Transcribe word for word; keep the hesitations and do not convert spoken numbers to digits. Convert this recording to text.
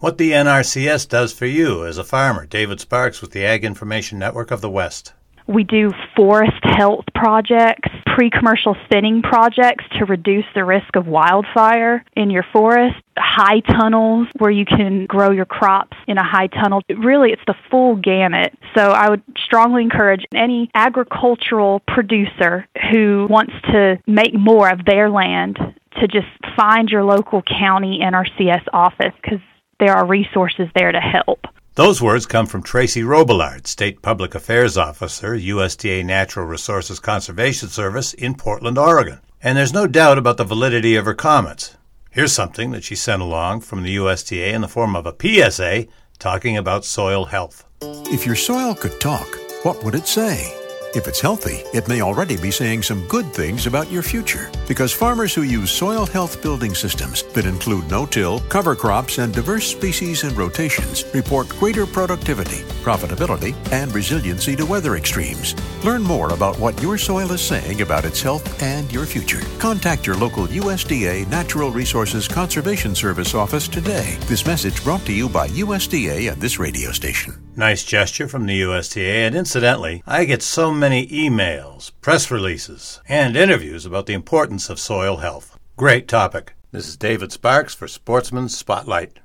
what the N R C S does for you as a farmer. David Sparks with the Ag Information Network of the West. We do forest health projects, pre-commercial thinning projects to reduce the risk of wildfire in your forest, high tunnels where you can grow your crops in a high tunnel. Really, it's the full gamut. So I would strongly encourage any agricultural producer who wants to make more of their land to just find your local county N R C S office, because there are resources there to help. Those words come from Tracy Robillard, State Public Affairs Officer, U S D A Natural Resources Conservation Service in Portland, Oregon. And there's no doubt about the validity of her comments. Here's something that she sent along from the U S D A in the form of a P S A talking about soil health. If your soil could talk, what would it say? If it's healthy, it may already be saying some good things about your future, because farmers who use soil health building systems that include no-till, cover crops, and diverse species and rotations report greater productivity, profitability, and resiliency to weather extremes. Learn more about what your soil is saying about its health and your future. Contact your local U S D A Natural Resources Conservation Service office today. This message brought to you by U S D A and this radio station. Nice gesture from the U S D A, and incidentally, I get so many emails, press releases, and interviews about the importance of soil health. Great topic. This is David Sparks for Sportsman's Spotlight.